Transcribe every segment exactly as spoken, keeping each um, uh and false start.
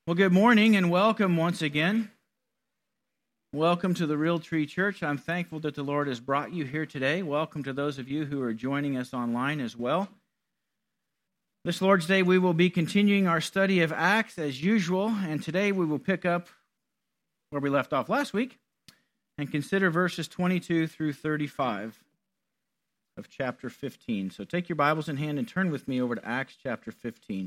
Well, good morning and welcome once again. Welcome to the Real Tree Church. I'm thankful that the Lord has brought you here today. Welcome to those of you who are joining us online as well. This Lord's Day, we will be continuing our study of Acts as usual, and today we will pick up where we left off last week and consider verses twenty-two through thirty-five of chapter fifteen. So take your Bibles in hand and turn with me over to Acts chapter fifteen.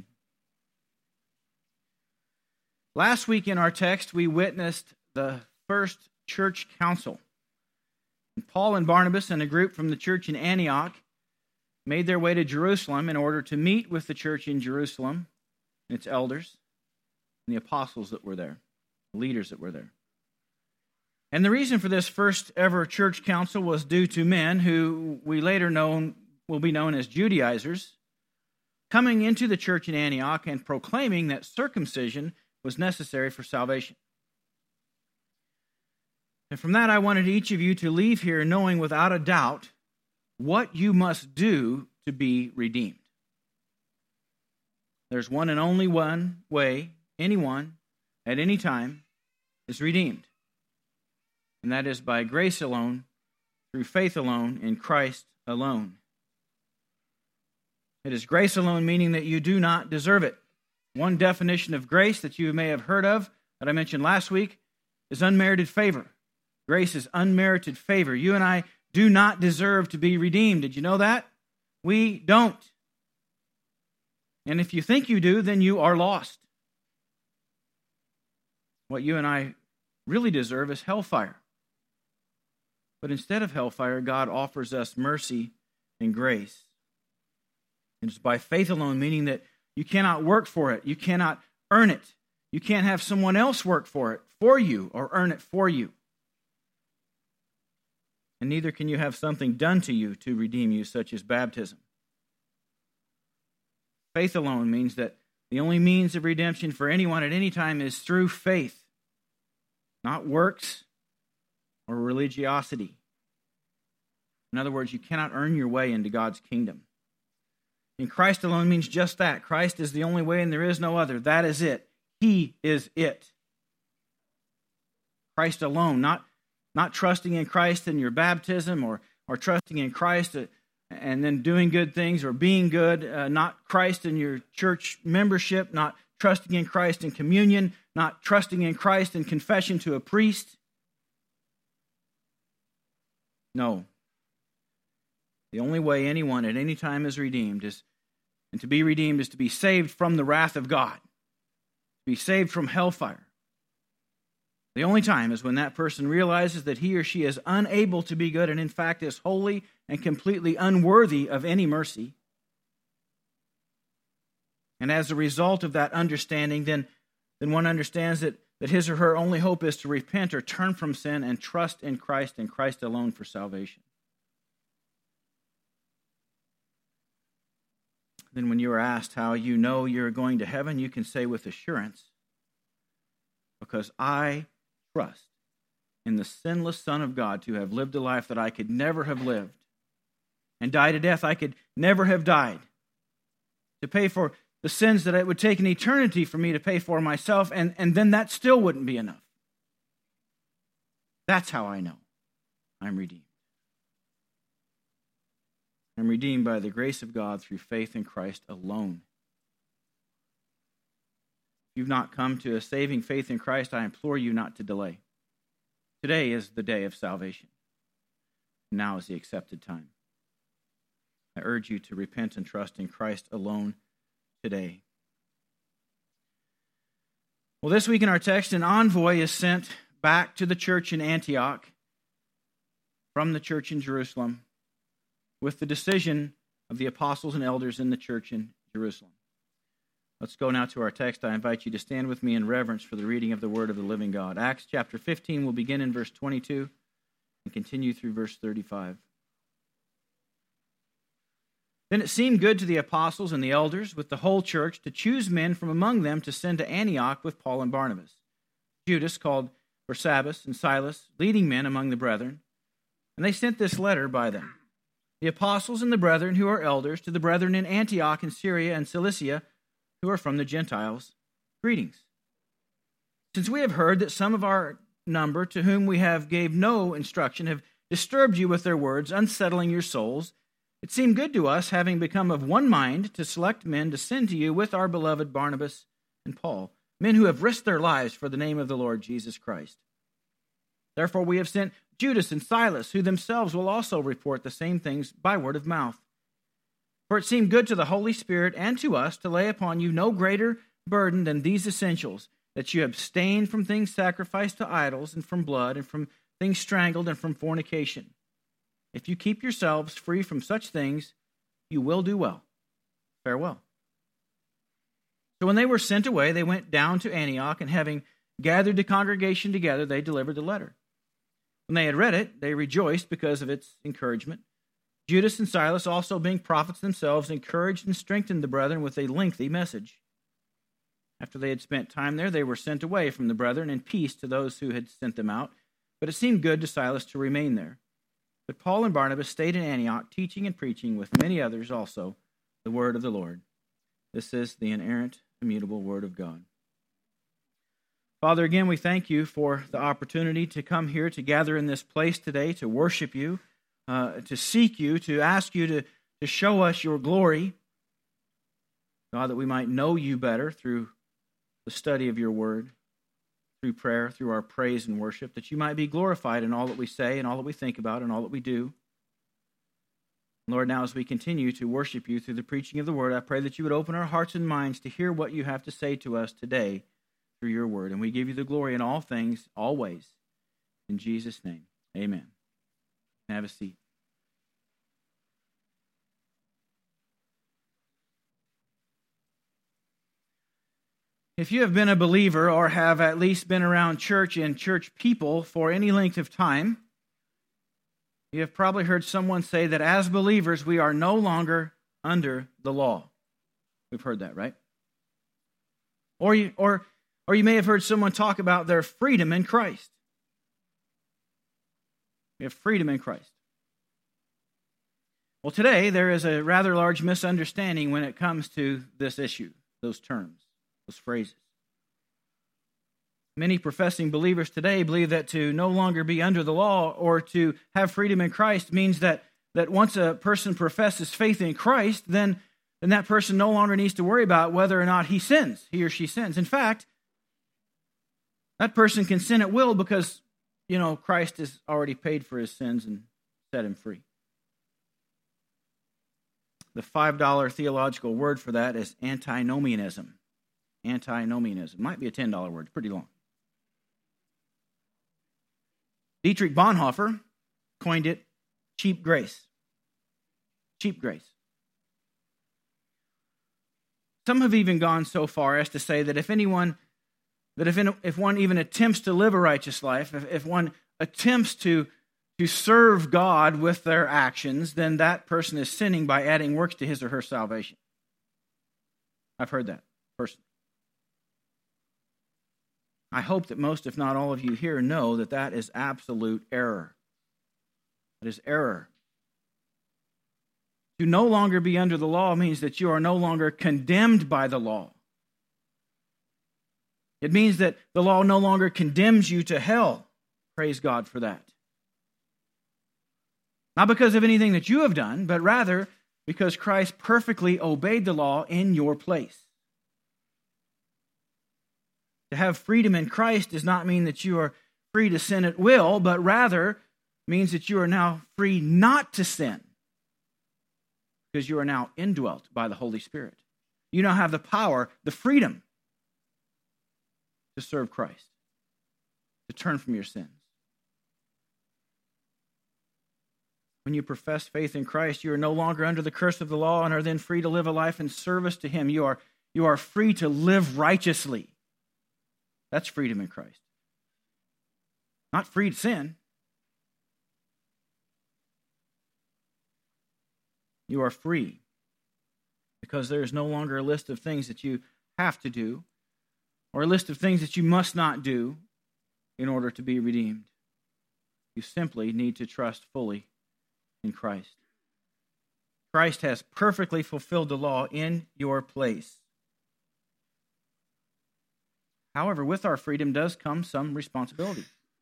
Last week in our text, we witnessed the first church council. Paul and Barnabas and a group from the church in Antioch made their way to Jerusalem in order to meet with the church in Jerusalem, its elders, and the apostles that were there, the leaders that were there. And the reason for this first ever church council was due to men who we later known will be known as Judaizers, coming into the church in Antioch and proclaiming that circumcision was necessary for salvation. And from that, I wanted each of you to leave here knowing without a doubt what you must do to be redeemed. There's one and only one way anyone at any time is redeemed. And that is by grace alone, through faith alone, in Christ alone. It is grace alone, meaning that you do not deserve it. One definition of grace that you may have heard of, that I mentioned last week, is unmerited favor. Grace is unmerited favor. You and I do not deserve to be redeemed. Did you know that? We don't. And if you think you do, then you are lost. What you and I really deserve is hellfire. But instead of hellfire, God offers us mercy and grace. It is by faith alone, meaning that you cannot work for it. You cannot earn it. You can't have someone else work for it for you or earn it for you. And neither can you have something done to you to redeem you, such as baptism. Faith alone means that the only means of redemption for anyone at any time is through faith, not works or religiosity. In other words, you cannot earn your way into God's kingdom. And Christ alone means just that. Christ is the only way and there is no other. That is it. He is it. Christ alone, not, not trusting in Christ in your baptism or, or trusting in Christ and then doing good things or being good, uh, not Christ in your church membership, not trusting in Christ in communion, not trusting in Christ in confession to a priest. No. The only way anyone at any time is redeemed is, and to be redeemed is to be saved from the wrath of God, to be saved from hellfire. The only time is when that person realizes that he or she is unable to be good and in fact is wholly and completely unworthy of any mercy. And as a result of that understanding, then, then one understands that, that his or her only hope is to repent or turn from sin and trust in Christ and Christ alone for salvation. Then when you are asked how you know you're going to heaven, you can say with assurance, because I trust in the sinless Son of God to have lived a life that I could never have lived and died a death I could never have died, to pay for the sins that it would take an eternity for me to pay for myself, and, and then that still wouldn't be enough. That's how I know I'm redeemed. I'm redeemed by the grace of God through faith in Christ alone. If you've not come to a saving faith in Christ, I implore you not to delay. Today is the day of salvation. Now is the accepted time. I urge you to repent and trust in Christ alone today. Well, this week in our text, an envoy is sent back to the church in Antioch from the church in Jerusalem with the decision of the apostles and elders in the church in Jerusalem. Let's go now to our text. I invite you to stand with me in reverence for the reading of the word of the living God. Acts chapter fifteen will begin in verse twenty-two and continue through verse thirty-five. Then it seemed good to the apostles and the elders with the whole church to choose men from among them to send to Antioch with Paul and Barnabas. Judas, called Barsabbas, and Silas, leading men among the brethren, and they sent this letter by them. The apostles and the brethren who are elders, to the brethren in Antioch and Syria and Cilicia, who are from the Gentiles, greetings. Since we have heard that some of our number, to whom we have gave no instruction, have disturbed you with their words, unsettling your souls, it seemed good to us, having become of one mind, to select men to send to you with our beloved Barnabas and Paul, men who have risked their lives for the name of the Lord Jesus Christ. Therefore we have sent Judas and Silas, who themselves will also report the same things by word of mouth. For it seemed good to the Holy Spirit and to us to lay upon you no greater burden than these essentials, that you abstain from things sacrificed to idols, and from blood, and from things strangled, and from fornication. If you keep yourselves free from such things, you will do well. Farewell. So when they were sent away, they went down to Antioch, and having gathered the congregation together, they delivered the letter. When they had read it, they rejoiced because of its encouragement. Judas and Silas, also being prophets themselves, encouraged and strengthened the brethren with a lengthy message. After they had spent time there, they were sent away from the brethren in peace to those who had sent them out. But it seemed good to Silas to remain there. But Paul and Barnabas stayed in Antioch, teaching and preaching with many others also the word of the Lord. This is the inerrant, immutable word of God. Father, again, we thank you for the opportunity to come here, to gather in this place today, to worship you, uh, to seek you, to ask you to, to show us your glory. God, that we might know you better through the study of your word, through prayer, through our praise and worship, that you might be glorified in all that we say and all that we think about and all that we do. Lord, now as we continue to worship you through the preaching of the word, I pray that you would open our hearts and minds to hear what you have to say to us today through your word. And we give you the glory in all things, always. In Jesus' name, amen. Have a seat. If you have been a believer or have at least been around church and church people for any length of time, you have probably heard someone say that as believers, we are no longer under the law. We've heard that, right? Or you, or, or you may have heard someone talk about their freedom in Christ. We have freedom in Christ. Well, today there is a rather large misunderstanding when it comes to this issue, those terms, those phrases. Many professing believers today believe that to no longer be under the law or to have freedom in Christ means that, that once a person professes faith in Christ, then, then that person no longer needs to worry about whether or not he sins, he or she sins. In fact, that person can sin at will because, you know, Christ has already paid for his sins and set him free. The five dollar theological word for that is antinomianism. Antinomianism. Might be a ten dollar word. It's pretty long. Dietrich Bonhoeffer coined it cheap grace. Cheap grace. Some have even gone so far as to say that if anyone, that if, in, if one even attempts to live a righteous life, if, if one attempts to, to serve God with their actions, then that person is sinning by adding works to his or her salvation. I've heard that personally. I hope that most, if not all of you here, know that that is absolute error. That is error. To no longer be under the law means that you are no longer condemned by the law. It means that the law no longer condemns you to hell. Praise God for that. Not because of anything that you have done, but rather because Christ perfectly obeyed the law in your place. To have freedom in Christ does not mean that you are free to sin at will, but rather means that you are now free not to sin because you are now indwelt by the Holy Spirit. You now have the power, the freedom to serve Christ, to turn from your sins. When you profess faith in Christ, you are no longer under the curse of the law and are then free to live a life in service to Him. You are, you are free to live righteously. That's freedom in Christ. Not free to sin. You are free because there is no longer a list of things that you have to do or a list of things that you must not do in order to be redeemed. You simply need to trust fully in Christ. Christ has perfectly fulfilled the law in your place. However, with our freedom does come some responsibility.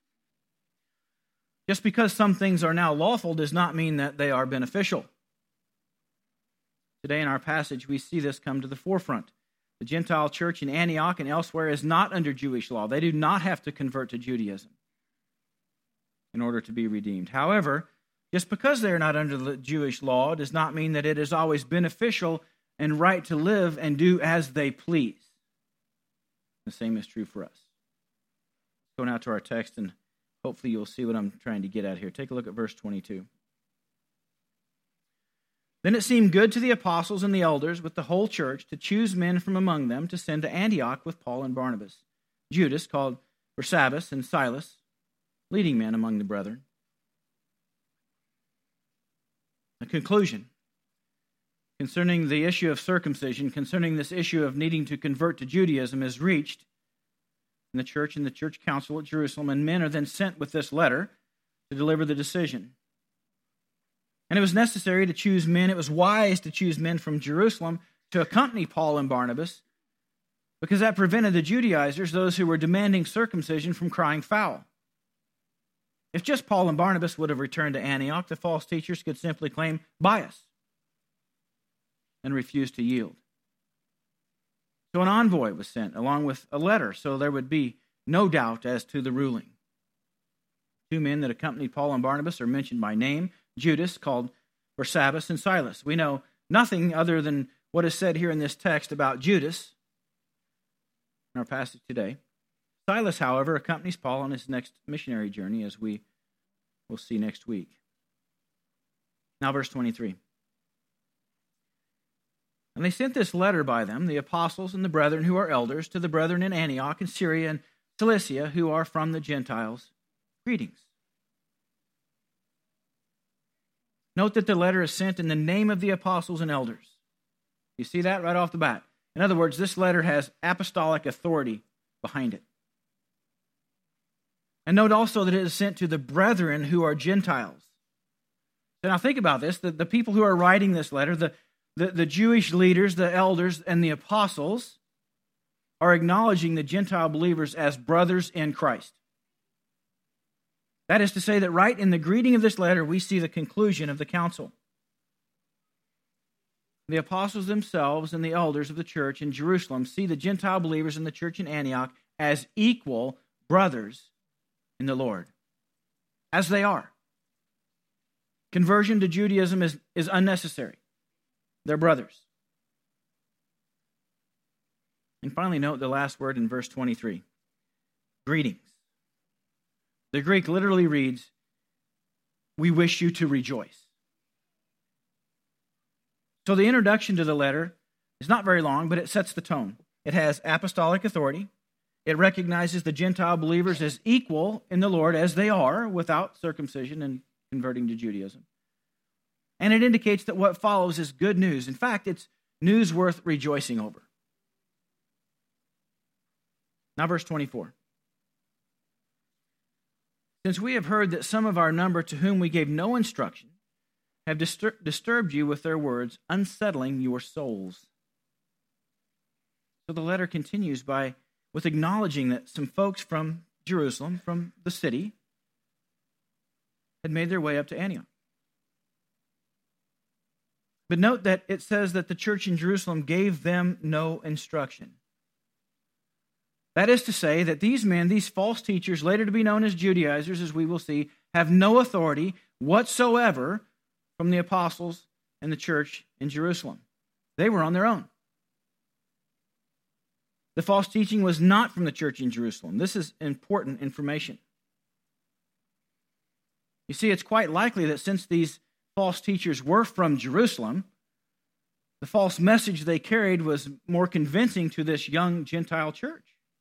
Just because some things are now lawful does not mean that they are beneficial. Today in our passage, we see this come to the forefront. The Gentile church in Antioch and elsewhere is not under Jewish law. They do not have to convert to Judaism in order to be redeemed. However, just because they are not under the Jewish law does not mean that it is always beneficial and right to live and do as they please. The same is true for us. Let's go now to our text, and hopefully you'll see what I'm trying to get at here. Take a look at verse twenty-two. Then it seemed good to the apostles and the elders with the whole church to choose men from among them to send to Antioch with Paul and Barnabas, Judas, called Barsabbas, and Silas, leading men among the brethren. A conclusion concerning the issue of circumcision, concerning this issue of needing to convert to Judaism, is reached in the church and the church council at Jerusalem, and men are then sent with this letter to deliver the decision. And it was necessary to choose men, it was wise to choose men from Jerusalem to accompany Paul and Barnabas, because that prevented the Judaizers, those who were demanding circumcision, from crying foul. If just Paul and Barnabas would have returned to Antioch, the false teachers could simply claim bias and refuse to yield. So an envoy was sent along with a letter, so there would be no doubt as to the ruling. Two men that accompanied Paul and Barnabas are mentioned by name: Judas, called Barsabbas, and Silas. We know nothing other than what is said here in this text about Judas in our passage today. Silas, however, accompanies Paul on his next missionary journey, as we will see next week. Now, verse twenty-three. And they sent this letter by them, the apostles and the brethren who are elders, to the brethren in Antioch and Syria and Cilicia who are from the Gentiles. Greetings. Note that the letter is sent in the name of the apostles and elders. You see that right off the bat. In other words, this letter has apostolic authority behind it. And note also that it is sent to the brethren who are Gentiles. So now think about this. The, the people who are writing this letter, the, the, the Jewish leaders, the elders, and the apostles are acknowledging the Gentile believers as brothers in Christ. That is to say that right in the greeting of this letter, we see the conclusion of the council. The apostles themselves and the elders of the church in Jerusalem see the Gentile believers in the church in Antioch as equal brothers in the Lord, as they are. Conversion to Judaism is, is unnecessary. They're brothers. And finally, note the last word in verse twenty-three. Greetings. The Greek literally reads, "We wish you to rejoice." So the introduction to the letter is not very long, but it sets the tone. It has apostolic authority. It recognizes the Gentile believers as equal in the Lord as they are, without circumcision and converting to Judaism. And it indicates that what follows is good news. In fact, it's news worth rejoicing over. Now, verse twenty-four. Since we have heard that some of our number to whom we gave no instruction have distur- disturbed you with their words, unsettling your souls. So the letter continues by with acknowledging that some folks from Jerusalem, from the city, had made their way up to Antioch. But note that it says that the church in Jerusalem gave them no instruction. That is to say that these men, these false teachers, later to be known as Judaizers, as we will see, have no authority whatsoever from the apostles and the church in Jerusalem. They were on their own. The false teaching was not from the church in Jerusalem. This is important information. You see, it's quite likely that since these false teachers were from Jerusalem, the false message they carried was more convincing to this young Gentile church.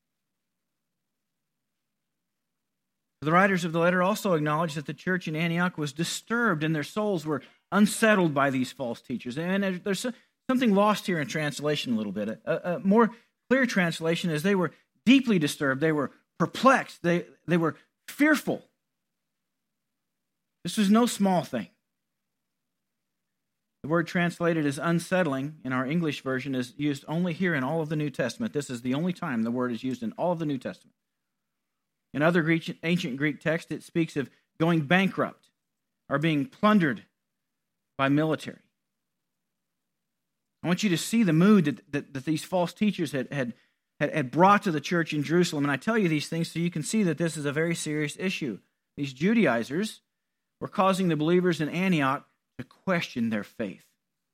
The writers of the letter also acknowledge that the church in Antioch was disturbed and their souls were unsettled by these false teachers. And there's something lost here in translation a little bit. A, a more clear translation is they were deeply disturbed. They were perplexed. They, they were fearful. This was no small thing. The word translated as unsettling in our English version is used only here in all of the New Testament. This is the only time the word is used in all of the New Testament. In other Greek, ancient Greek texts, it speaks of going bankrupt or being plundered by military. I want you to see the mood that, that, that these false teachers had, had, had, had brought to the church in Jerusalem. And I tell you these things so you can see that this is a very serious issue. These Judaizers were causing the believers in Antioch to question their faith.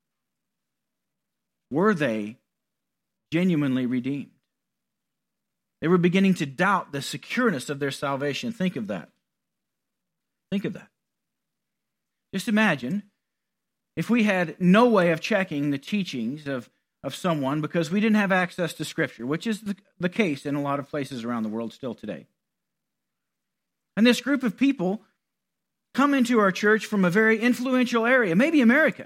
Were they genuinely redeemed? They were beginning to doubt the secureness of their salvation. Think of that. Think of that. Just imagine if we had no way of checking the teachings of, of someone because we didn't have access to Scripture, which is the, the case in a lot of places around the world still today. And this group of people come into our church from a very influential area, maybe America,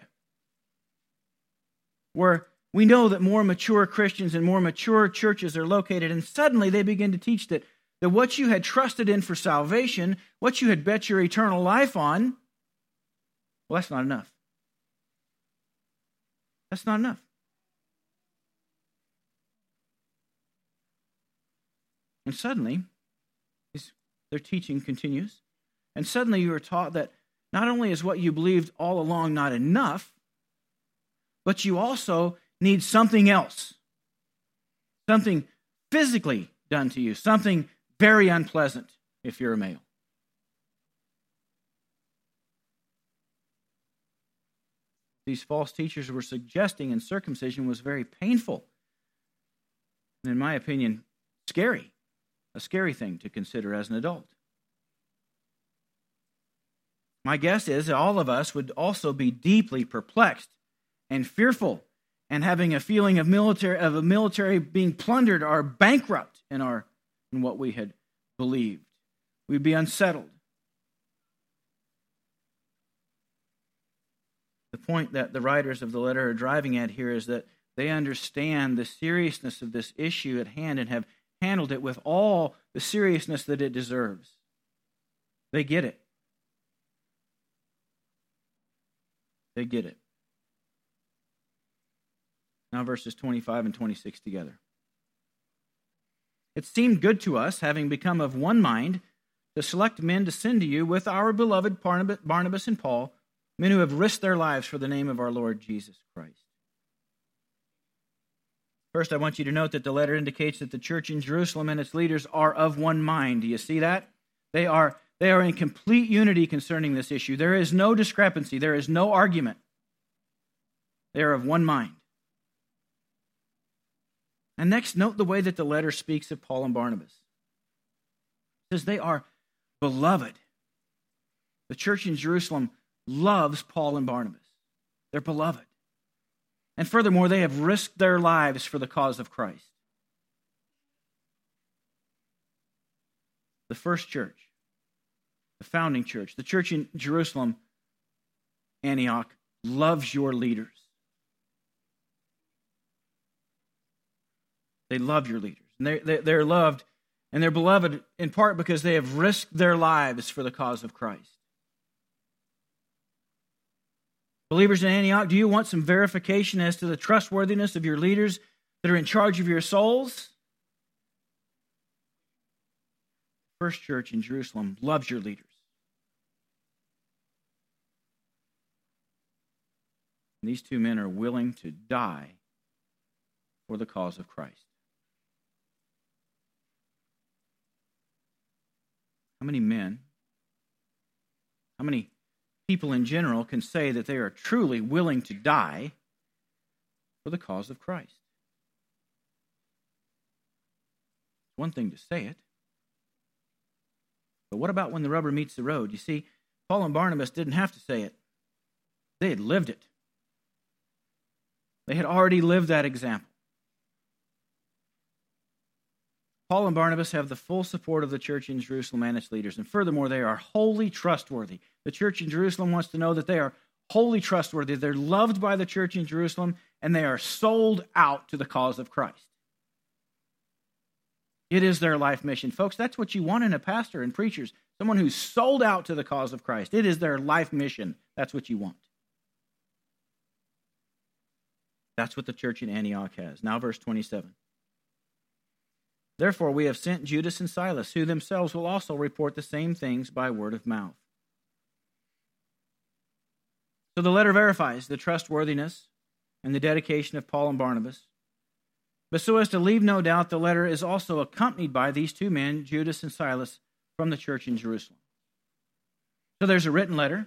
where we know that more mature Christians and more mature churches are located, and suddenly they begin to teach that, that what you had trusted in for salvation, what you had bet your eternal life on, well, that's not enough. That's not enough. And suddenly, their teaching continues, and suddenly you are taught that not only is what you believed all along not enough, but you also need something else. Something physically done to you. Something very unpleasant if you're a male. These false teachers were suggesting and circumcision was very painful. And in my opinion, scary. A scary thing to consider as an adult. My guess is that all of us would also be deeply perplexed and fearful and having a feeling of military of a military being plundered or bankrupt in our in what we had believed. We'd be unsettled. The point that the writers of the letter are driving at here is that they understand the seriousness of this issue at hand and have handled it with all the seriousness that it deserves. They get it. They get it. Now verses twenty-five and twenty-six together. It seemed good to us, having become of one mind, to select men to send to you with our beloved Barnabas and Paul, men who have risked their lives for the name of our Lord Jesus Christ. First, I want you to note that the letter indicates that the church in Jerusalem and its leaders are of one mind. Do you see that? They are, they are in complete unity concerning this issue. There is no discrepancy. There is no argument. They are of one mind. And next, note the way that the letter speaks of Paul and Barnabas. It says they are beloved. The church in Jerusalem loves Paul and Barnabas. They're beloved. And furthermore, they have risked their lives for the cause of Christ. The first church, the founding church, the church in Jerusalem, Antioch, loves your leaders. They love your leaders. And they, they, they're loved and they're beloved in part because they have risked their lives for the cause of Christ. Believers in Antioch, do you want some verification as to the trustworthiness of your leaders that are in charge of your souls? First church in Jerusalem loves your leaders. And these two men are willing to die for the cause of Christ. How many men, how many people in general can say that they are truly willing to die for the cause of Christ? It's one thing to say it, but what about when the rubber meets the road? You see, Paul and Barnabas didn't have to say it. They had lived it. They had already lived that example. Paul and Barnabas have the full support of the church in Jerusalem and its leaders. And furthermore, they are wholly trustworthy. The church in Jerusalem wants to know that they are wholly trustworthy. They're loved by the church in Jerusalem, and they are sold out to the cause of Christ. It is their life mission. Folks, that's what you want in a pastor and preachers. Someone who's sold out to the cause of Christ. It is their life mission. That's what you want. That's what the church in Antioch has. Now verse twenty-seven. Therefore we have sent Judas and Silas, who themselves will also report the same things by word of mouth. So the letter verifies the trustworthiness and the dedication of Paul and Barnabas. But so as to leave no doubt, the letter is also accompanied by these two men, Judas and Silas, from the church in Jerusalem. So there's a written letter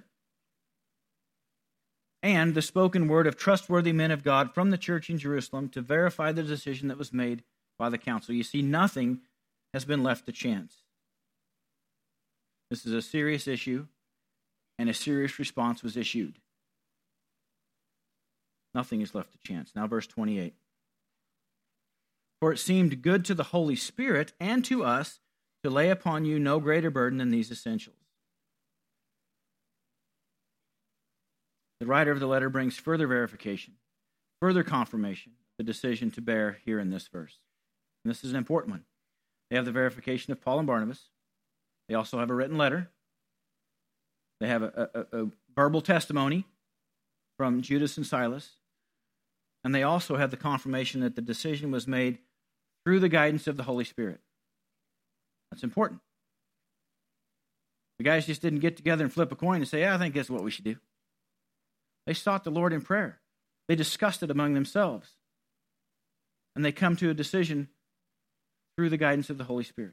and the spoken word of trustworthy men of God from the church in Jerusalem to verify the decision that was made by the council. You see, nothing has been left to chance. This is a serious issue, and a serious response was issued. Nothing is left to chance. Now verse twenty-eight. For it seemed good to the Holy Spirit and to us to lay upon you no greater burden than these essentials. The writer of the letter brings further verification, further confirmation of the decision to bear here in this verse. And this is an important one. They have the verification of Paul and Barnabas. They also have a written letter. They have a, a, a verbal testimony from Judas and Silas. And they also have the confirmation that the decision was made through the guidance of the Holy Spirit. That's important. The guys just didn't get together and flip a coin and say, yeah, I think that's what we should do. They sought the Lord in prayer. They discussed it among themselves. And they come to a decision through the guidance of the Holy Spirit.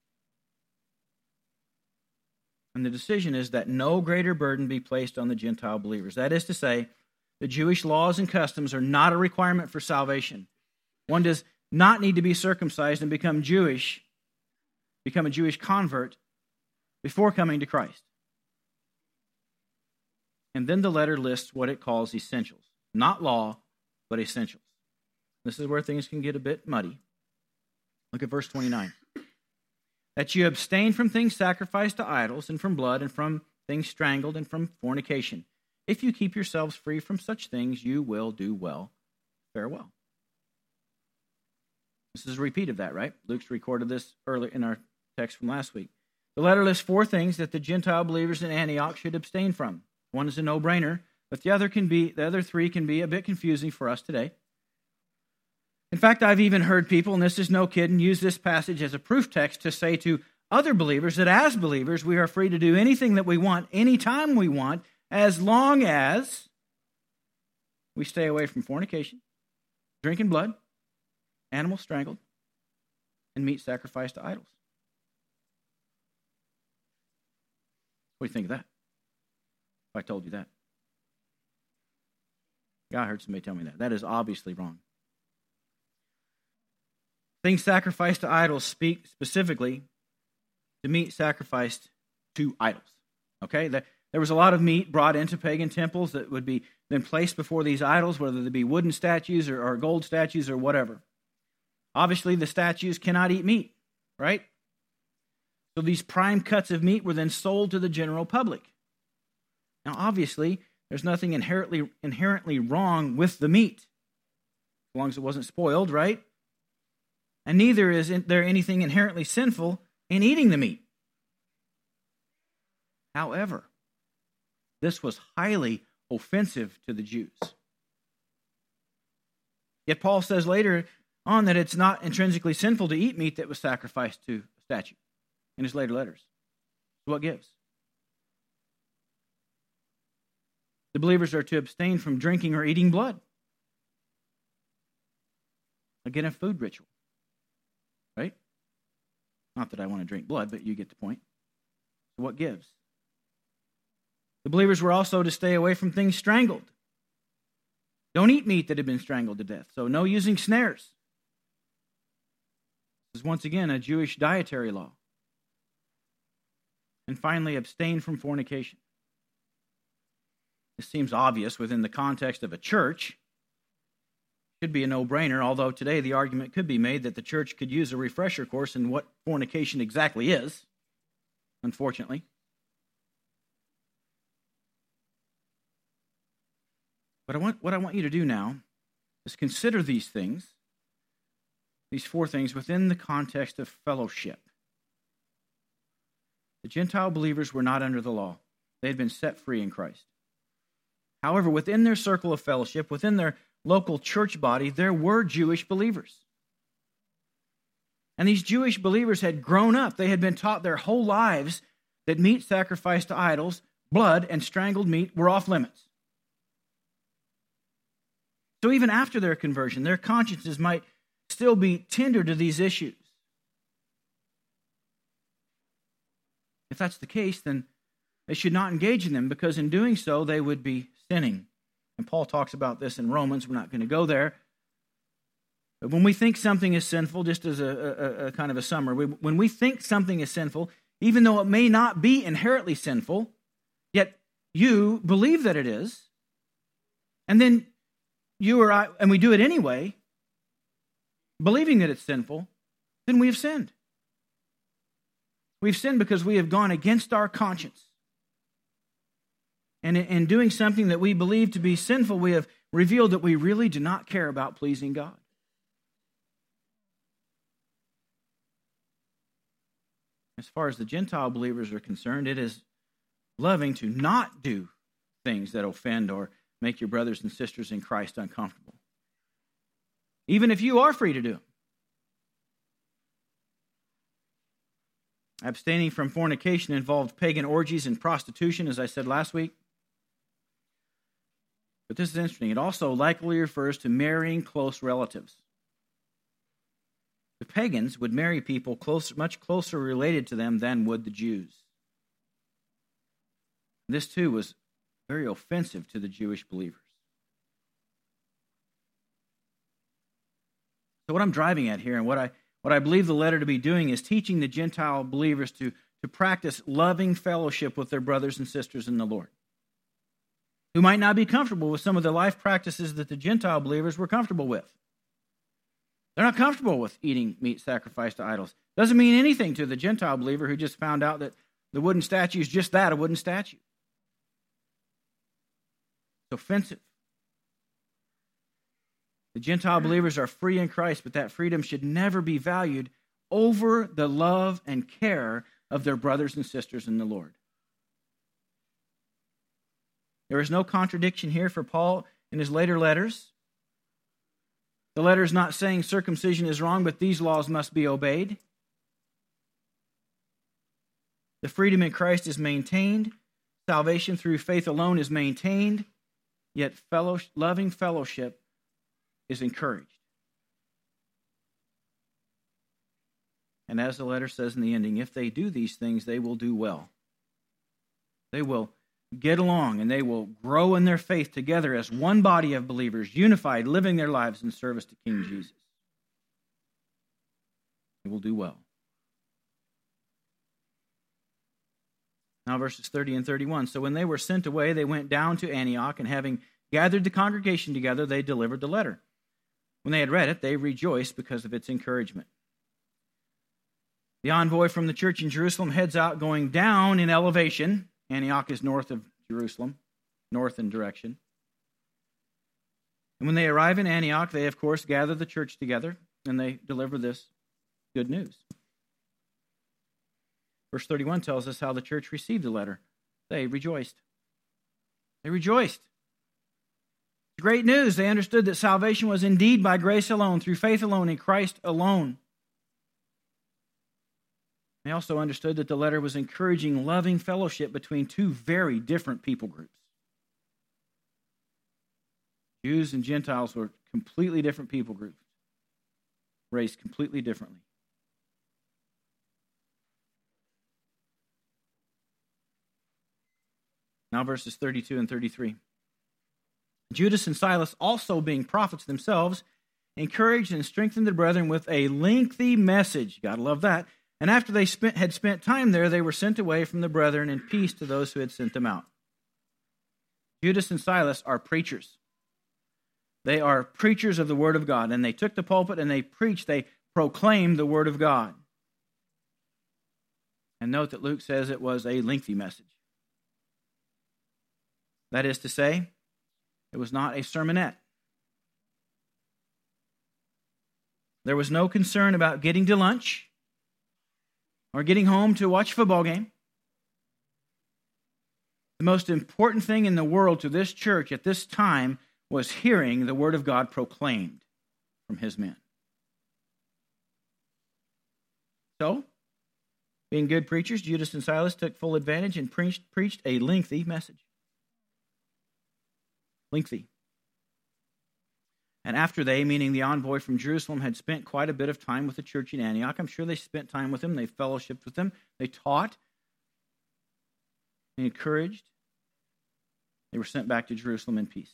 And the decision is that no greater burden be placed on the Gentile believers. That is to say, the Jewish laws and customs are not a requirement for salvation. One does not need to be circumcised and become Jewish, become a Jewish convert before coming to Christ. And then the letter lists what it calls essentials. Not law, but essentials. This is where things can get a bit muddy. Look at verse twenty-nine. That you abstain from things sacrificed to idols, and from blood, and from things strangled, and from fornication. If you keep yourselves free from such things, you will do well. Farewell. This is a repeat of that, right? Luke's recorded this earlier in our text from last week. The letter lists four things that the Gentile believers in Antioch should abstain from. One is a no-brainer, but the other can be the other three can be a bit confusing for us today. In fact, I've even heard people, and this is no kidding, use this passage as a proof text to say to other believers that as believers we are free to do anything that we want, anytime we want, as long as we stay away from fornication, drinking blood, animals strangled, and meat sacrificed to idols. What do you think of that? If I told you that. Yeah, I heard somebody tell me that. That is obviously wrong. Things sacrificed to idols speak specifically to meat sacrificed to idols. Okay? There was a lot of meat brought into pagan temples that would be then placed before these idols, whether they be wooden statues or, or gold statues or whatever. Obviously, the statues cannot eat meat, right? So these prime cuts of meat were then sold to the general public. Now, obviously, there's nothing inherently inherently wrong with the meat, as long as it wasn't spoiled, right? And neither is there anything inherently sinful in eating the meat. However, this was highly offensive to the Jews. Yet Paul says later on that it's not intrinsically sinful to eat meat that was sacrificed to a statue in his later letters. So what gives? The believers are to abstain from drinking or eating blood. Again, a food ritual. Right? Not that I want to drink blood, but you get the point. So what gives? The believers were also to stay away from things strangled. Don't eat meat that had been strangled to death. So no using snares. This is once again a Jewish dietary law. And finally, abstain from fornication. This seems obvious within the context of a church. Should be a no-brainer, although today the argument could be made that the church could use a refresher course in what fornication exactly is, unfortunately. But I want, what I want you to do now is consider these things, these four things, within the context of fellowship. The Gentile believers were not under the law. They had been set free in Christ. However, within their circle of fellowship, within their local church body, there were Jewish believers. And these Jewish believers had grown up. They had been taught their whole lives that meat sacrificed to idols, blood, and strangled meat were off limits. So even after their conversion, their consciences might still be tender to these issues. If that's the case, then they should not engage in them, because in doing so, they would be sinning. And Paul talks about this in Romans. We're not going to go there. But when we think something is sinful, just as a, a, a kind of a summary, we, when we think something is sinful, even though it may not be inherently sinful, yet you believe that it is, and then you or I, and we do it anyway, believing that it's sinful, then we have sinned. We've sinned because we have gone against our conscience. And in doing something that we believe to be sinful, we have revealed that we really do not care about pleasing God. As far as the Gentile believers are concerned, it is loving to not do things that offend or make your brothers and sisters in Christ uncomfortable, even if you are free to do them. Abstaining from fornication involved pagan orgies and prostitution, as I said last week. But this is interesting. It also likely refers to marrying close relatives. The pagans would marry people close, much closer related to them than would the Jews. This, too, was very offensive to the Jewish believers. So what I'm driving at here, and what I what I believe the letter to be doing, is teaching the Gentile believers to, to practice loving fellowship with their brothers and sisters in the Lord, who might not be comfortable with some of the life practices that the Gentile believers were comfortable with. They're not comfortable with eating meat sacrificed to idols. Doesn't mean anything to the Gentile believer who just found out that the wooden statue is just that, a wooden statue. It's offensive. The Gentile believers are free in Christ, but that freedom should never be valued over the love and care of their brothers and sisters in the Lord. There is no contradiction here for Paul in his later letters. The letter is not saying circumcision is wrong, but these laws must be obeyed. The freedom in Christ is maintained. Salvation through faith alone is maintained. Yet fellow, loving fellowship is encouraged. And as the letter says in the ending, if they do these things, they will do well. They will get along, and they will grow in their faith together as one body of believers, unified, living their lives in service to King Jesus. They will do well. Now verses thirty and thirty-one. So when they were sent away, they went down to Antioch, and having gathered the congregation together, they delivered the letter. When they had read it, they rejoiced because of its encouragement. The envoy from the church in Jerusalem heads out going down in elevation. Antioch is north of Jerusalem, north in direction. And when they arrive in Antioch, they, of course, gather the church together, and they deliver this good news. Verse thirty-one tells us how the church received the letter. They rejoiced. They rejoiced. Great news. They understood that salvation was indeed by grace alone, through faith alone, in Christ alone. They also understood that the letter was encouraging loving fellowship between two very different people groups. Jews and Gentiles were completely different people groups, raised completely differently. Now verses thirty-two and thirty-three. Judas and Silas, also being prophets themselves, encouraged and strengthened the brethren with a lengthy message. You gotta love that. And after they spent, had spent time there, they were sent away from the brethren in peace to those who had sent them out. Judas and Silas are preachers. They are preachers of the Word of God. And they took the pulpit and they preached, they proclaimed the Word of God. And note that Luke says it was a lengthy message. That is to say, it was not a sermonette. There was no concern about getting to lunch or getting home to watch a football game. The most important thing in the world to this church at this time was hearing the word of God proclaimed from his men. So, being good preachers, Judas and Silas took full advantage and preached, preached a lengthy message. Lengthy. And after they, meaning the envoy from Jerusalem, had spent quite a bit of time with the church in Antioch, I'm sure they spent time with them, they fellowshiped with them, they taught, they encouraged, they were sent back to Jerusalem in peace.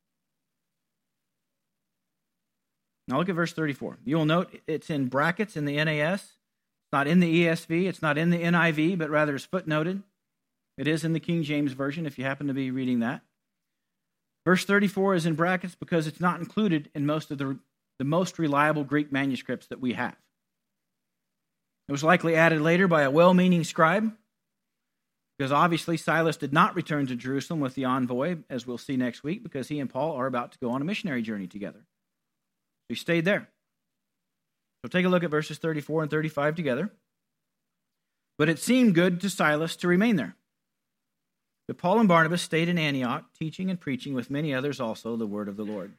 Now look at verse thirty-four. You will note it's in brackets in the N A S. It's not in the E S V, it's not in the N I V, but rather is footnoted. It is in the King James Version if you happen to be reading that. Verse thirty-four is in brackets because it's not included in most of the, the most reliable Greek manuscripts that we have. It was likely added later by a well-meaning scribe, because obviously Silas did not return to Jerusalem with the envoy, as we'll see next week, because he and Paul are about to go on a missionary journey together. He stayed there. So take a look at verses thirty-four and thirty-five together. But it seemed good to Silas to remain there. But Paul and Barnabas stayed in Antioch, teaching and preaching with many others also the word of the Lord.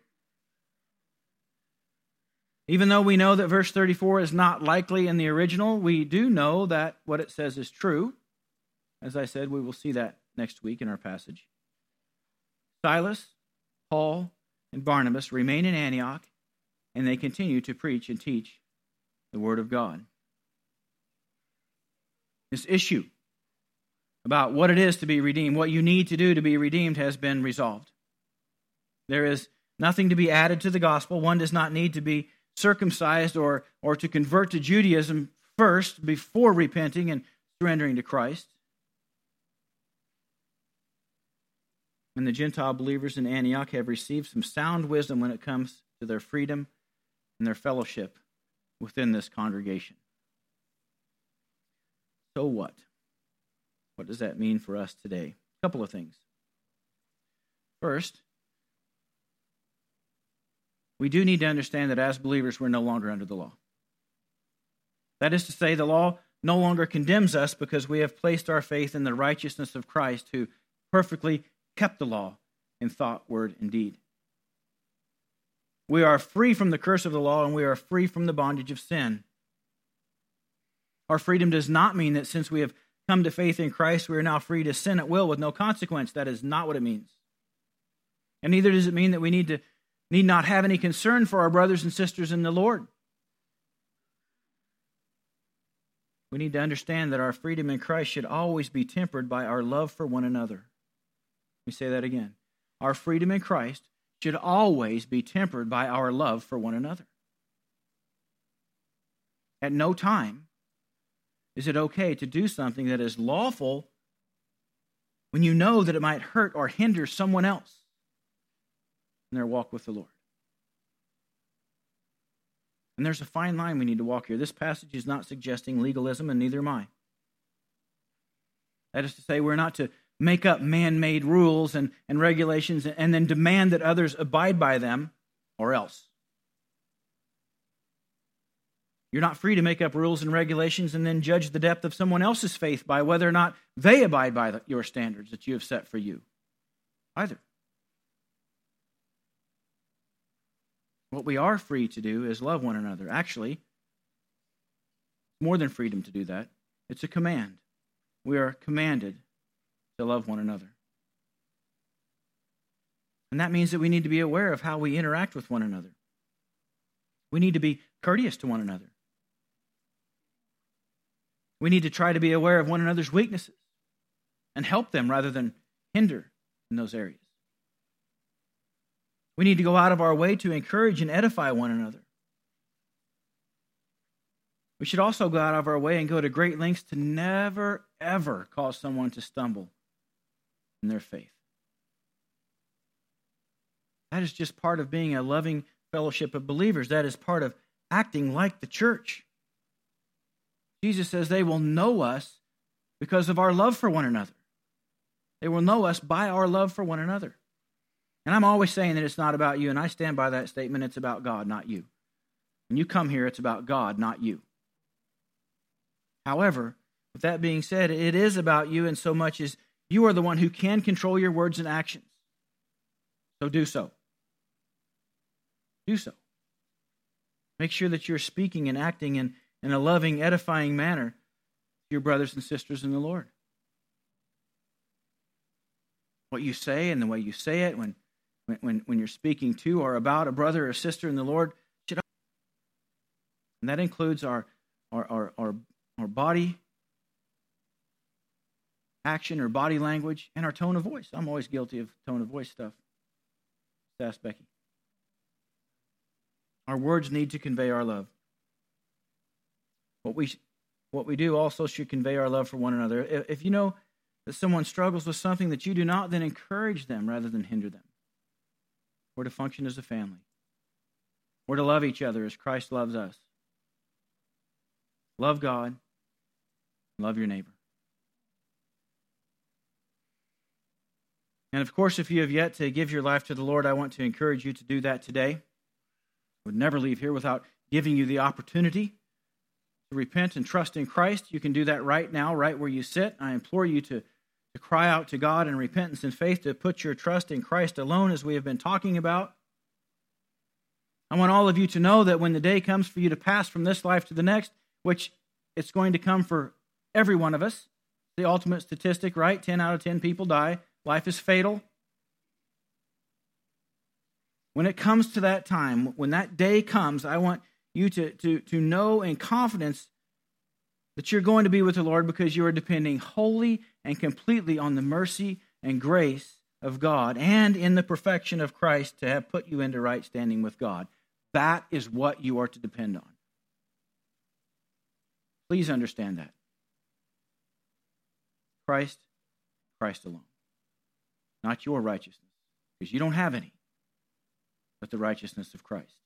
Even though we know that verse thirty-four is not likely in the original, we do know that what it says is true. As I said, we will see that next week in our passage. Silas, Paul, and Barnabas remain in Antioch, and they continue to preach and teach the word of God. This issue about what it is to be redeemed, what you need to do to be redeemed, has been resolved. There is nothing to be added to the gospel. One does not need to be circumcised or, or to convert to Judaism first before repenting and surrendering to Christ. And the Gentile believers in Antioch have received some sound wisdom when it comes to their freedom and their fellowship within this congregation. So what? What does that mean for us today? A couple of things. First, we do need to understand that as believers, we're no longer under the law. That is to say, the law no longer condemns us because we have placed our faith in the righteousness of Christ, who perfectly kept the law in thought, word, and deed. We are free from the curse of the law, and we are free from the bondage of sin. Our freedom does not mean that since we have come to faith in Christ, we are now free to sin at will with no consequence. That is not what it means. And neither does it mean that we need to need not have any concern for our brothers and sisters in the Lord. We need to understand that our freedom in Christ should always be tempered by our love for one another. Let me say that again. Our freedom in Christ should always be tempered by our love for one another. At no time is it okay to do something that is lawful when you know that it might hurt or hinder someone else in their walk with the Lord? And there's a fine line we need to walk here. This passage is not suggesting legalism, and neither am I. That is to say, we're not to make up man-made rules and, and regulations and then demand that others abide by them, or else. You're not free to make up rules and regulations and then judge the depth of someone else's faith by whether or not they abide by the, your standards that you have set for you, either. What we are free to do is love one another. Actually, more than freedom to do that, it's a command. We are commanded to love one another. And that means that we need to be aware of how we interact with one another. We need to be courteous to one another. We need to try to be aware of one another's weaknesses and help them rather than hinder in those areas. We need to go out of our way to encourage and edify one another. We should also go out of our way and go to great lengths to never, ever cause someone to stumble in their faith. That is just part of being a loving fellowship of believers. That is part of acting like the church. Jesus says they will know us because of our love for one another. They will know us by our love for one another. And I'm always saying that it's not about you, and I stand by that statement. It's about God, not you. When you come here, it's about God, not you. However, with that being said, it is about you in so much as you are the one who can control your words and actions. So do so. do so. Make sure that you're speaking and acting in, in a loving, edifying manner to your brothers and sisters in the Lord. What you say and the way you say it when, when, when you're speaking to or about a brother or sister in the Lord, should, and that includes our, our, our, our, our body action or body language and our tone of voice. I'm always guilty of tone of voice stuff. Just ask Becky. Our words need to convey our love. What we what we do also should convey our love for one another. If, if you know that someone struggles with something that you do not, then encourage them rather than hinder them. We're to function as a family. We're to love each other as Christ loves us. Love God. Love your neighbor. And of course, if you have yet to give your life to the Lord, I want to encourage you to do that today. I would never leave here without giving you the opportunity to repent and trust in Christ. You can do that right now, right where you sit. I implore you to, to cry out to God in repentance and faith, to put your trust in Christ alone, as we have been talking about. I want all of you to know that when the day comes for you to pass from this life to the next, which it's going to come for every one of us, the ultimate statistic, right? ten out of ten people die. Life is fatal. When it comes to that time, when that day comes, I want you to, to, to know in confidence that you're going to be with the Lord because you are depending wholly and completely on the mercy and grace of God and in the perfection of Christ to have put you into right standing with God. That is what you are to depend on. Please understand that. Christ, Christ alone. Not your righteousness, because you don't have any, but the righteousness of Christ.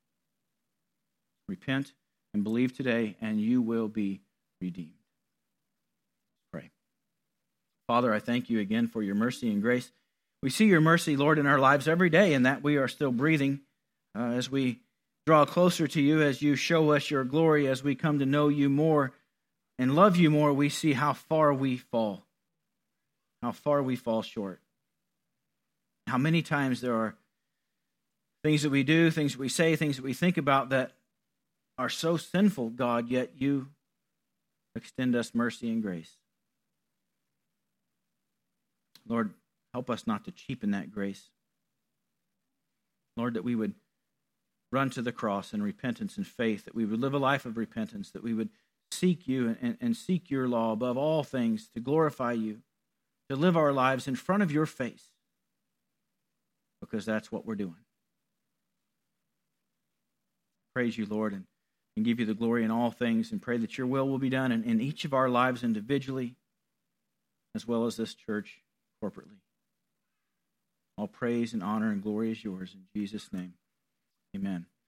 Repent and believe today, and you will be redeemed. Pray. Father, I thank you again for your mercy and grace. We see your mercy, Lord, in our lives every day, and that we are still breathing uh, as we draw closer to you, as you show us your glory, as we come to know you more and love you more. We see how far we fall, how far we fall short. How many times there are things that we do, things that we say, things that we think about that are so sinful, God, yet you extend us mercy and grace. Lord, help us not to cheapen that grace. Lord, that we would run to the cross in repentance and faith, that we would live a life of repentance, that we would seek you and, and seek your law above all things, to glorify you, to live our lives in front of your face. Because that's what we're doing. Praise you, Lord, and, and give you the glory in all things, and pray that your will will be done in, in each of our lives individually, as well as this church corporately. All praise and honor and glory is yours. In Jesus' name, amen.